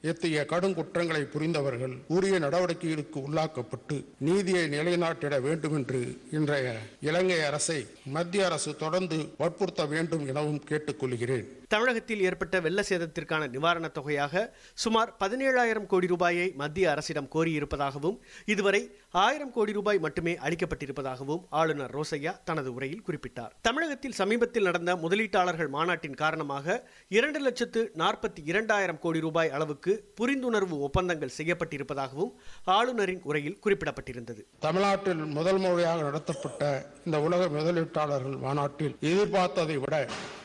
எத்தகைய கடும் குற்றங்களை புரிந்தவர்கள் உரிய நடவடிக்கைகளுக்கு உள்ளாக்கப்பட்டு நீதியை நிலைநாட்டிட வேண்டும் என்று இன்றைய இலங்கை அரசை மத்திய அரசு தொடர்ந்து வற்புறுத்த வேண்டும் எனவும் கேட்டுக்கொள்கிறேன். தமிழகத்தில் ஏற்பட்ட வெள்ள சேதத்திற்கான நிவாரணத் தொகையாக சுமார் பதினேழாயிரம் கோடி ரூபாயை மத்திய அரசிடம் கோரியிருப்பதாகவும் இதுவரை ஆயிரம் கோடி ரூபாய் மட்டுமே அளிக்கப்பட்டிருப்பதாகவும் ஆளுநர் ரோசையா தனது உரையில் குறிப்பிட்டார். தமிழகத்தில் சமீபத்தில் நடந்த முதலீட்டாளர்கள் மாநாட்டின் காரணமாக இரண்டு லட்சத்து நாற்பத்தி இரண்டாயிரம் கோடி ரூபாய் அளவுக்கு புரிந்துணர்வு ஒப்பந்தங்கள் செய்யப்பட்டிருப்பதாகவும் ஆளுநரின் உரையில் குறிப்பிடப்பட்டிருந்தது. தமிழ்நாட்டில் முதல் முறையாக நடத்தப்பட்ட இந்த உலக முதலீட்டாளர்கள் மாநாட்டில் எதிர்பார்த்ததை விட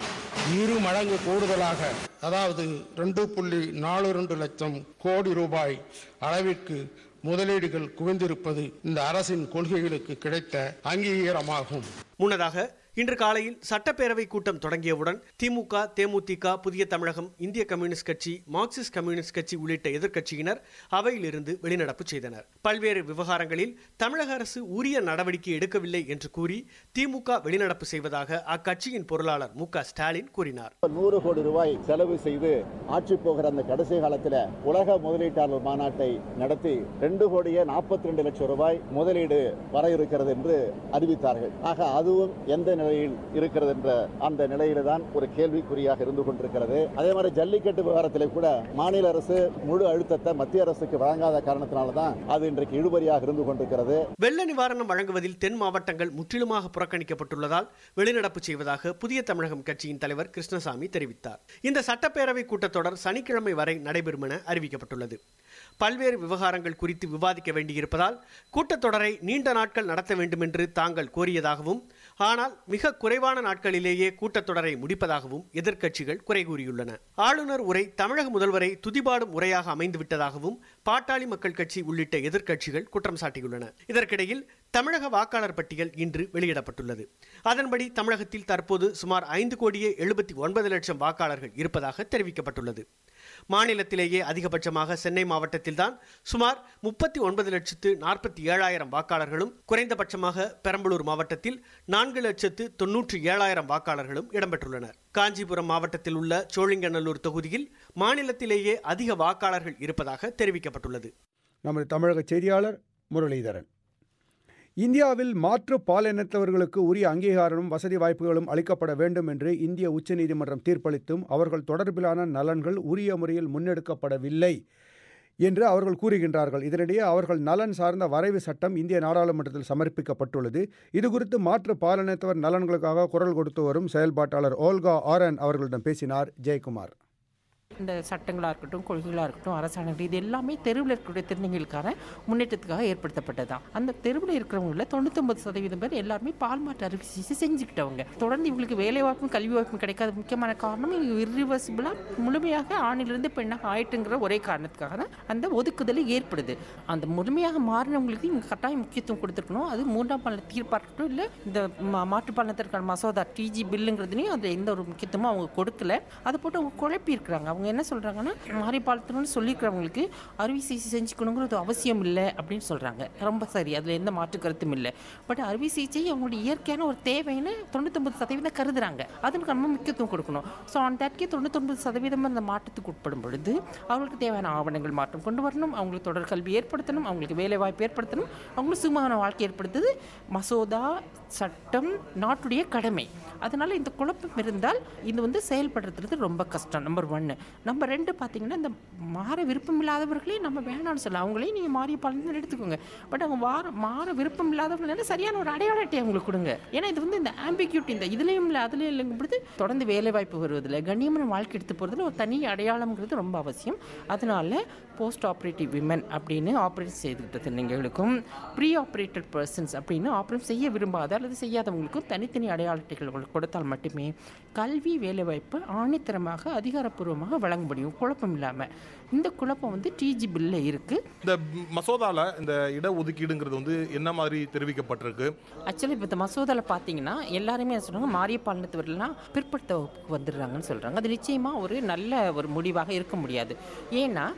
இரு மடங்கு கூடுதலாக, அதாவது ரெண்டு புள்ளி நாலு ரெண்டு லட்சம் கோடி ரூபாய் அளவிற்கு முதலீடுகள் குவிந்திருப்பது இந்த அரசின் கொள்கைகளுக்கு கிடைத்த அங்கீகாரமாகும். முன்னதாக இன்று காலையில் சட்டப்பேரவை கூட்டம் தொடங்கியவுடன் திமுக, தேமுதிக, புதிய தமிழகம், இந்திய கம்யூனிஸ்ட் கட்சி, மார்க்சிஸ்ட் கம்யூனிஸ்ட் கட்சி உள்ளிட்ட எதிர்க்கட்சியினர் அவையிலிருந்து வெளிநடப்பு செய்தனர். பல்வேறு விவகாரங்களில் தமிழக அரசு உரிய நடவடிக்கை எடுக்கவில்லை என்று கூறி திமுக வெளிநடப்பு செய்வதாக அக்கட்சியின் பொருளாளர் மு க ஸ்டாலின் கூறினார். நூறு கோடி ரூபாய் செலவு செய்து ஆட்சி போகிற அந்த கடைசி காலத்தில் உலக முதலீட்டாளர் மாநாட்டை நடத்தி ரெண்டு கோடியே நாற்பத்தி ரெண்டு லட்சம் ரூபாய் முதலீடு வர இருக்கிறது என்று அறிவித்தார்கள். ஆக அதுவும் எந்த நிலையில் இருக்கிறது என்ற அந்த நிலையில தான் ஒரு கேள்விக்குறியாக இருந்து கொண்டிருக்கிறது. அதே மாதிரி ஜல்லிக்கட்டு விவகாரத்திலே கூட மாநில அரசு முழு அழுத்தத்தை மத்திய அரசுக்கு வழங்காத காரணத்தினால்தான் அது இன்றைக்கு இழுபறியாக இருந்து கொண்டிருக்கிறது. வெள்ள நிவாரணம் வழங்குவதில் தென் மாவட்டங்கள் முற்றிலுமாக புறக்கணிக்கப்பட்டுள்ளதால் வெளிநடப்பு செய்வதாக புதிய தமிழகம் கட்சியின் தலைவர் கிருஷ்ணசாமி தெரிவித்தார். இந்த சட்டப்பேரவை கூட்டத்தொடர் சனிக்கிழமை வரை நடைபெறும் என அறிவிக்கப்பட்டுள்ளது. பல்வேறு விவகாரங்கள் குறித்து விவாதிக்க வேண்டியிருப்பதால் கூட்டத்தொடரை நீண்ட நாட்கள் நடத்த வேண்டும் என்று தாங்கள் கோரியதாகவும், ஆனால் மிக குறைவான நாட்களிலேயே கூட்டத்தொடரை முடிப்பதாகவும் எதிர்க்கட்சிகள் குறை கூறியுள்ளன. ஆளுநர் உரை தமிழக முதல்வரை துதிபாடும் உரையாக அமைந்துவிட்டதாகவும் பாட்டாளி மக்கள் கட்சி உள்ளிட்ட எதிர்க்கட்சிகள் குற்றம் சாட்டியுள்ளன. இதற்கிடையில் தமிழக வாக்காளர் பட்டியல் இன்று வெளியிடப்பட்டுள்ளது. அதன்படி தமிழகத்தில் தற்போது சுமார் ஐந்து கோடியே எழுபத்தி ஒன்பது லட்சம் வாக்காளர்கள் இருப்பதாக தெரிவிக்கப்பட்டுள்ளது. மாநிலத்திலேயே அதிகபட்சமாக சென்னை மாவட்டத்தில்தான் சுமார் முப்பத்தி ஒன்பது லட்சத்து நாற்பத்தி ஏழாயிரம் வாக்காளர்களும், குறைந்தபட்சமாக பெரம்பலூர் மாவட்டத்தில் நான்கு லட்சத்து தொன்னூற்றி ஏழாயிரம் வாக்காளர்களும் இடம்பெற்றுள்ளனர். காஞ்சிபுரம் மாவட்டத்தில் உள்ள சோழிங்கநல்லூர் தொகுதியில் மாநிலத்திலேயே அதிக வாக்காளர்கள் இருப்பதாக தெரிவிக்கப்பட்டுள்ளது. நமது தமிழக செய்தியாளர் முரளிதரன். இந்தியாவில் மாற்று பாலினத்தவர்களுக்கு உரிய அங்கீகாரமும் வசதி வாய்ப்புகளும் அளிக்கப்பட வேண்டும் என்று இந்திய உச்சநீதிமன்றம் தீர்ப்பளித்தும் அவர்கள் தொடர்பிலான நலன்கள் உரிய முறையில் முன்னெடுக்கப்படவில்லை என்று அவர்கள் கூறுகின்றார்கள். இதனிடையே அவர்கள் நலன் சார்ந்த வரைவு சட்டம் இந்திய நாடாளுமன்றத்தில் சமர்ப்பிக்கப்பட்டுள்ளது. இதுகுறித்து மாற்று பாலினத்தவர் நலன்களுக்காக குரல் கொடுத்து வரும் செயல்பாட்டாளர் ஓல்கா ஆரன் அவர்களிடம் பேசினார் ஜெயக்குமார். இந்த சட்டங்களாக இருக்கட்டும், கொள்கைகளாக இருக்கட்டும், அரசாங்கம், இது எல்லாமே தெருவில் இருக்கக்கூடிய திருநங்கைகளுக்கான முன்னேற்றத்துக்காக ஏற்படுத்தப்பட்டது தான். அந்த தெருவில் இருக்கிறவங்கள தொண்ணூத்தொம்பது சதவீதம் பேர் எல்லாருமே பால் மாற்று அறுவை சிகிச்சை செஞ்சுக்கிட்டவங்க. தொடர்ந்து இவங்களுக்கு வேலை வாய்ப்பும் கல்வி வாய்ப்பும் கிடைக்காத முக்கியமான காரணம் இர்ரிவர்சிபிளாக முழுமையாக ஆணிலிருந்து பெண்ணாக ஆயிட்டுங்கிற ஒரே காரணத்துக்காக தான் அந்த ஒதுக்குதல் ஏற்படுது. அந்த முழுமையாக மாறினவங்களுக்கு இவங்க கட்டாயம் முக்கியத்துவம் கொடுத்துருக்கணும். அது மூன்றாம் பாலின தீர்ப்பாக இருக்கட்டும், இல்லை இந்த மாற்றுப்பாலினத்திற்கான மசோதா டிஜி பில்லுங்கிறதுலையும் அது எந்த ஒரு முக்கியத்துவமும் அவங்க கொடுக்கல. அதை போட்டு அவங்க குழப்பி இருக்கிறாங்க. அவங்க என்ன சொல்றாங்கன்னா, மாறி பாலத்தணும்னு சொல்லியிருக்கிறவங்களுக்கு அறுவை சிகிச்சை செஞ்சுக்கணுங்கிறது அவசியம் இல்லை அப்படின்னு சொல்றாங்க. ரொம்ப சரி, அதில் எந்த மாற்று கருத்தும் இல்லை. பட் அறுவை சிகிச்சை அவங்களுடைய இயற்கையான ஒரு தேவைன்னு தொண்ணூத்தொம்பது சதவீதம் கருதுறாங்க. அதுக்கு நம்ம முக்கியத்துவம் கொடுக்கணும். ஸோ அந்த தட்கே தொண்ணூத்தொன்பது சதவீதம் அந்த மாற்றத்துக்கு உட்படும் பொழுது அவங்களுக்கு தேவையான ஆவணங்கள் மாற்றம் கொண்டு வரணும், அவங்களுக்கு தொடர் கல்வி ஏற்படுத்தணும், அவங்களுக்கு வேலை வாய்ப்பு ஏற்படுத்தணும், அவங்களுக்கு சுமூகமான வாழ்க்கை ஏற்படுத்துது மசோதா சட்டம் நாட்டுடைய கடமை. அதனால இந்த குழப்பம் இருந்தால் இது வந்து செயல்படுத்துறது ரொம்ப கஷ்டம். நம்பர் ஒன்று. நம்பர் ரெண்டு பார்த்தீங்கன்னா, இந்த மாற விருப்பம் இல்லாதவர்களே நம்ம வேணாம்னு சொல்லலாம். அவங்களே நீங்கள் மாறிய பாலன்னு எடுத்துக்கோங்க. பட் அவங்க வார மாற விருப்பம் இல்லாதவங்க சரியான ஒரு அடையாள அட்டை அவங்களுக்கு கொடுங்க. ஏன்னா இது வந்து இந்த ஆம்பிக்யூட்டி, இந்த இதுலேயும் இல்லை அதுலேயும் இல்லைங்கிறது தொடர்ந்து வேலை வாய்ப்பு வருவதில்லை, கண்ணியமான வாழ்க்கை எடுத்து போகிறதுல ஒரு தனி அடையாளம்ங்கிறது ரொம்ப அவசியம். அதனால போஸ்ட் ஆப்ரேட்டிவ் விமன் அப்படின்னு ஆப்ரேட் செய்துக்கிட்ட திருநங்கைகளுக்கும், ப்ரீ ஆப்ரேட்டட் பர்சன்ஸ் அப்படின்னு ஆப்ரேட் செய்ய விரும்பாத அல்லது செய்யாதவங்களுக்கும் தனித்தனி அடையாள அட்டைகள் கொடுத்தால் மட்டுமே கல்வி வேலைவாய்ப்பு ஆணித்தரமாக அதிகாரப்பூர்வமாக வழங்க முடியும், குழப்பம் இல்லாமல். இந்த குழப்பம் வந்து டிஜி பில்ல இருக்கு. இந்த மசோதால இந்த இடஒதுக்கீடுங்கிறது வந்து என்ன மாதிரி தெரிவிக்கப்பட்டிருக்கு? ஆக்சுவலி இப்போ இந்த மசோதாவில் பார்த்தீங்கன்னா எல்லாருமே என்ன சொல்கிறாங்க, மாறிய பாலினத்தவர்கள்லாம் பிற்படுத்த வகுப்புக்கு வந்துடுறாங்கன்னு சொல்கிறாங்க. அது நிச்சயமாக ஒரு நல்ல ஒரு முடிவாக இருக்க முடியாது. ஏன்னா இப்போ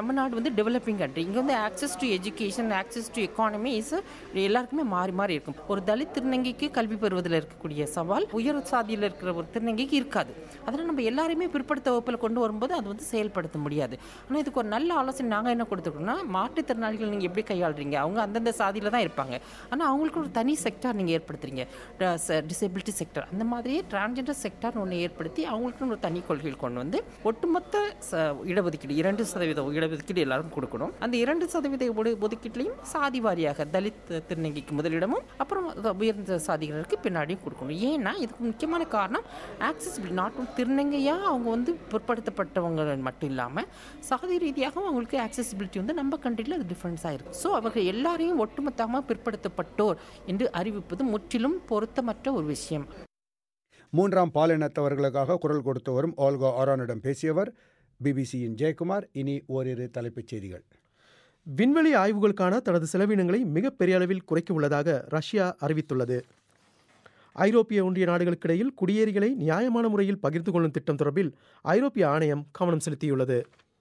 நம்ம நாடு வந்து டெவலப்பிங் கண்ட்ரி. இங்கே வந்து access to education, access to economy is எல்லாருக்குமே மாறி மாறி இருக்கும். ஒரு தலித் திருநங்கைக்கு கல்வி பெறுவதில் இருக்கக்கூடிய சவால் உயர் சாதியில் இருக்கிற ஒரு திருநங்கைக்கு இருக்காது. அதனால் நம்ம எல்லாருமே பிற்படுத்த வகுப்பில் கொண்டு வரும்போது அது வந்து செயல்படுத்த முடியாது. ஆனால் இதுக்கு ஒரு நல்ல ஆலோசனை நாங்கள் என்ன கொடுத்துருக்கோம்னா, மாற்றுத்திறனாளிகள் நீங்கள் எப்படி கையாளுறீங்க, அவங்க அந்தந்த சாதியில் தான் இருப்பாங்க, ஆனால் அவங்களுக்கு ஒரு தனி செக்டார் நீங்கள் ஏற்படுத்துறீங்க, டிசேபிலிட்டி செக்டார், அந்த மாதிரியே டிரான்ஜெண்டர் செக்டார் ஒன்று ஏற்படுத்தி அவங்களுக்குன்னு ஒரு தனி கொள்கைகள் கொண்டு வந்து ஒட்டுமொத்த இடஒதுக்கீடு இரண்டு சதவீத இடஒதுக்கீடு எல்லாரும் கொடுக்கணும். அந்த இரண்டு சதவீத ஒதுக்கீட்டிலையும் சாதி வாரியாக தலித் திருநங்கைக்கு முதலிடமும் அப்புறம் உயர்ந்த சாதிகளுக்கு பின்னாடியும் கொடுக்கணும். ஏன்னா இதுக்கு முக்கியமான காரணம் ஆக்சசிபிலிட்டி. நாட் திருநங்கையாக அவங்க வந்து பிற்படுத்தப்பட்டவங்க மட்டும் இல்லாமல் சாதி ரீதியாக அவங்களுக்கு ஆக்சசிபிலிட்டி வந்து நம்ம கண்ட்ரியில் அது டிஃப்ரென்ஸாக இருக்குது. ஸோ அவர்கள் எல்லாரையும் ஒட்டுமொத்தமாக பிற்படுத்தப்பட்டோர் என்று அறிவிப்பது முற்றிலும் பொருத்தமற்ற ஒரு விஷயம். மூன்றாம் பாலினத்தவர்களுக்காக குரல் கொடுத்து வரும் ஆல்கா ஆரானிடம் பேசியவர் பிபிசியின் ஜெயக்குமார். இனி ஓரிரு தலைப்புச் செய்திகள். விண்வெளி ஆய்வுகளுக்கான தனது செலவினங்களை மிக பெரிய அளவில் குறைக்க உள்ளதாக ரஷ்யா அறிவித்துள்ளது. ஐரோப்பிய ஒன்றிய நாடுகளுக்கிடையில் குடியேறிகளை நியாயமான முறையில் பகிர்ந்து கொள்ளும் திட்டம் தொடர்பில் ஐரோப்பிய ஆணையம் கவனம் செலுத்தியுள்ளது.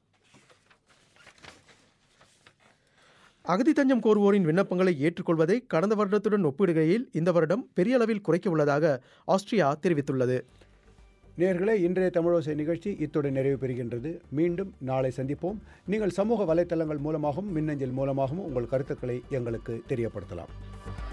அகதி தஞ்சம் கோருவோரின் விண்ணப்பங்களை ஏற்றுக்கொள்வதை கடந்த வருடத்துடன் ஒப்பிடுகையில் இந்த வருடம் பெரிய அளவில் குறைக்க உள்ளதாக ஆஸ்திரியா தெரிவித்துள்ளது. நேயர்களே, இன்றைய தமிழோசை நிகழ்ச்சி இத்துடன் நிறைவு பெறுகின்றது. மீண்டும் நாளை சந்திப்போம். நீங்கள் சமூக வலைத்தளங்கள் மூலமாகவும் மின்னஞ்சல் மூலமாகவும் உங்கள் கருத்துக்களை எங்களுக்கு தெரியப்படுத்தலாம்.